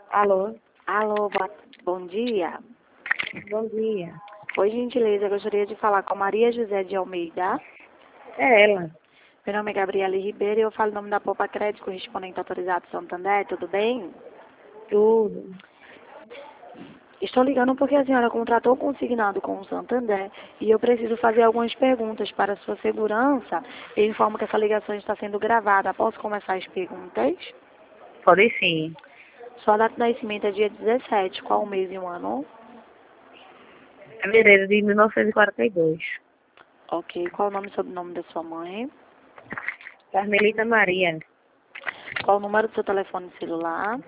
Alô, Alô, bom dia. bom dia. Por gentileza, eu gostaria de falar com Maria José de Almeida. É ela, Meu nome é Gabriela Ribeiro e eu falo em nome da Poupa Crédito, correspondente autorizado Santander, tudo bem? tudo. Estou ligando porque a senhora contratou consignado com o Santander e eu preciso fazer algumas perguntas para sua segurança. Eu informo que essa ligação está sendo gravada. Posso começar as perguntas? Pode sim. Sua data de nascimento é dia 17. Qual o mês e o ano? Fevereiro de 1942. Ok. Qual o nome e sobrenome da sua mãe? Carmelita Maria, Qual o número do seu telefone celular?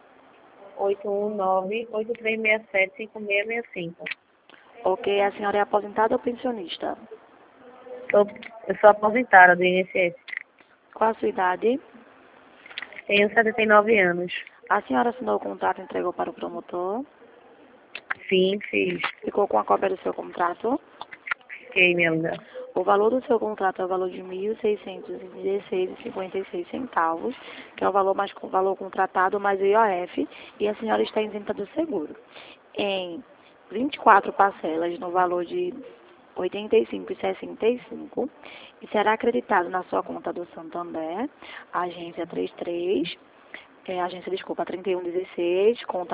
819-8367-5665. Ok, a senhora é aposentada ou pensionista? Eu sou aposentada do INSS. Qual a sua idade? Tenho 79 anos. A senhora assinou o contrato e entregou para o promotor? Sim, fiz. Ficou com a cópia do seu contrato? Fiquei, minha linda. O valor do seu contrato é o valor de R$ 1.616,56, que é o valor mais valor contratado mais o IOF, e a senhora está isenta do seguro. Em 24 parcelas no valor de R$ 85,65 e será acreditado na sua conta do Santander, agência 33, desculpa, 3116, conta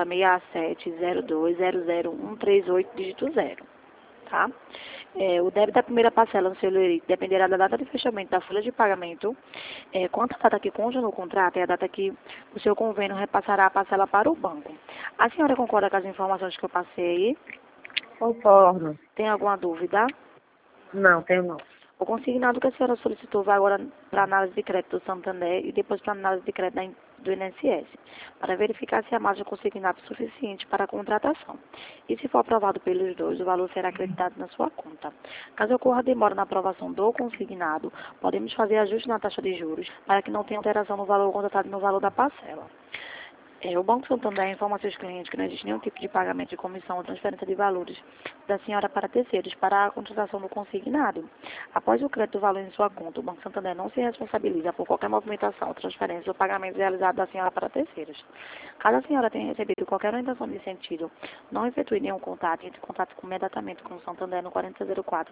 6702000138, dígito 0, tá? O débito da primeira parcela no seu LERIC dependerá da data de fechamento da folha de pagamento. Quanto à data que consta no contrato, é a data que o seu convênio repassará a parcela para o banco. A senhora concorda com as informações que eu passei? Concordo. Tem alguma dúvida? Não, tenho não. O consignado que a senhora solicitou vai agora para análise de crédito do Santander e depois para análise de crédito do INSS, para verificar se a margem consignada é suficiente para a contratação. E se for aprovado pelos dois, o valor será acreditado na sua conta. Caso ocorra demora na aprovação do consignado, podemos fazer ajuste na taxa de juros para que não tenha alteração no valor contratado e no valor da parcela. O Banco Santander informa a seus clientes que não existe nenhum tipo de pagamento de comissão ou transferência de valores da senhora para terceiros para a contratação do consignado. Após o crédito do valor em sua conta, o Banco Santander não se responsabiliza por qualquer movimentação, transferência ou pagamento realizado da senhora para terceiros. Caso a senhora tenha recebido qualquer orientação de sentido, não efetue nenhum contato, entre em contato imediatamente com o Santander no 4004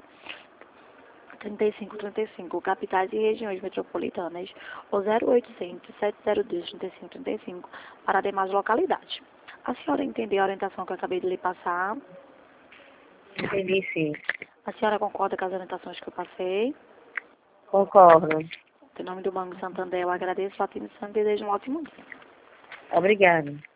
3535, capitais e regiões metropolitanas, ou 0800 702 3535, para demais localidades. A senhora entendeu a orientação que eu acabei de lhe passar? Entendi, sim. A senhora concorda com as orientações que eu passei? Concordo. Em nome do Banco Santander, eu agradeço a atenção e desejo um ótimo dia. Obrigada.